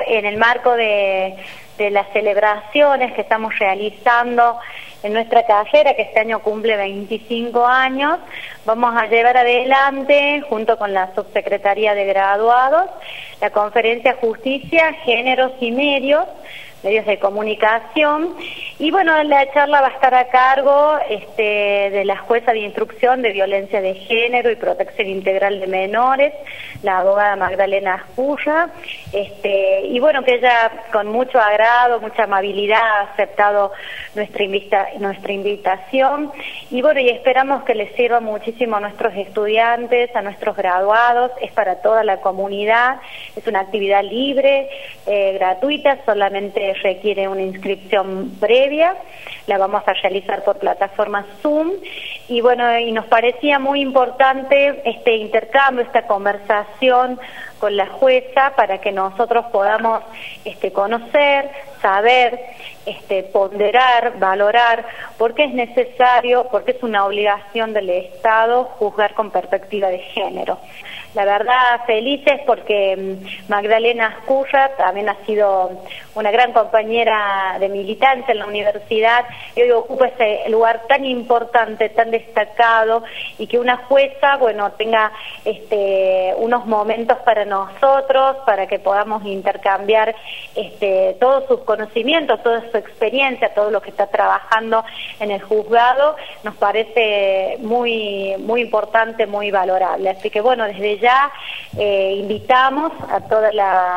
en el marco de las celebraciones que estamos realizando en nuestra carrera, que este año cumple 25 años, vamos a llevar adelante, junto con la Subsecretaría de Graduados, la conferencia Justicia, Géneros y Medios de comunicación, y bueno, la charla va a estar a cargo de la jueza de instrucción de violencia de género y protección integral de menores, la abogada Magdalena Ascurra, y bueno, que ella con mucho agrado, mucha amabilidad ha aceptado nuestra invitación, y bueno, y esperamos que les sirva muchísimo a nuestros estudiantes, a nuestros graduados. Es para toda la comunidad, es una actividad libre, gratuita, solamente requiere una inscripción previa, la vamos a realizar por plataforma Zoom, y bueno, y nos parecía muy importante este intercambio, esta conversación con la jueza, para que nosotros podamos conocer, saber, ponderar, valorar, porque es necesario, porque es una obligación del Estado juzgar con perspectiva de género. La verdad, felices porque Magdalena Ascurra también ha sido una gran compañera de militancia en la universidad y hoy ocupa ese lugar tan importante, tan destacado, y que una jueza, bueno, tenga unos momentos para nosotros, para que podamos intercambiar todos sus conocimientos, toda su experiencia, todo lo que está trabajando en el juzgado, nos parece muy, muy importante, muy valorable. Así que bueno, desde ya invitamos a toda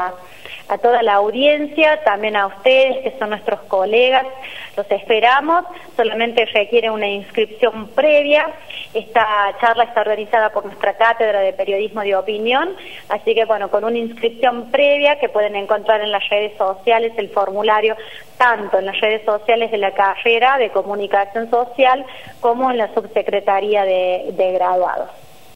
la audiencia, también a ustedes que son nuestros colegas, los esperamos, solamente requiere una inscripción previa. Esta charla está organizada por nuestra cátedra de periodismo de opinión, así que bueno, con una inscripción previa que pueden encontrar en las redes sociales, el formulario tanto en las redes sociales de la carrera de comunicación social como en la subsecretaría de graduados.